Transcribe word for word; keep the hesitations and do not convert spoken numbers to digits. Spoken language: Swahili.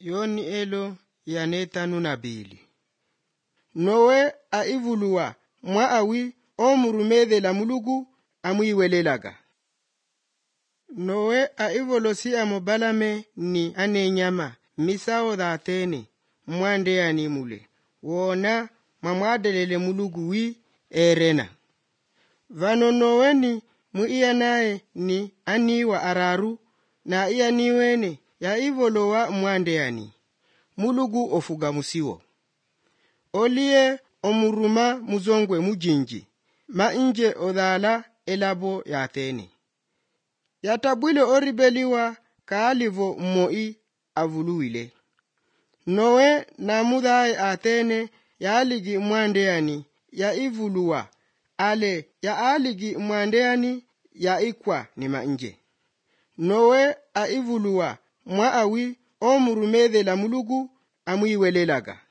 yoni elo yanetanu na bili. Nowe aivuluwa mwa awi omurumedhela mulugu amwiwelelaga. Nowe aivolosi amobalame ni anenyama misao dhatene mwande animule wona mamwadelele mulugu wi erena. Vano Nowe ni muiya naye ni aniwa araru na iya niwene ya ivolowa mwande ani mulugu ofuga musiwo. Oliye omuruma muzongwe mujinji ma inje odhala elabo yatene. Yatabwile oribeliwa kaalivo moi avuluwile. Nowe na mudhae atene ya aligi mwandeani ya ivuluwa ale ya aligi mwandeani ya ikwa ni manje. Nowe aivuluwa mwa awi omurumedhela mulugu amwiwelelaga.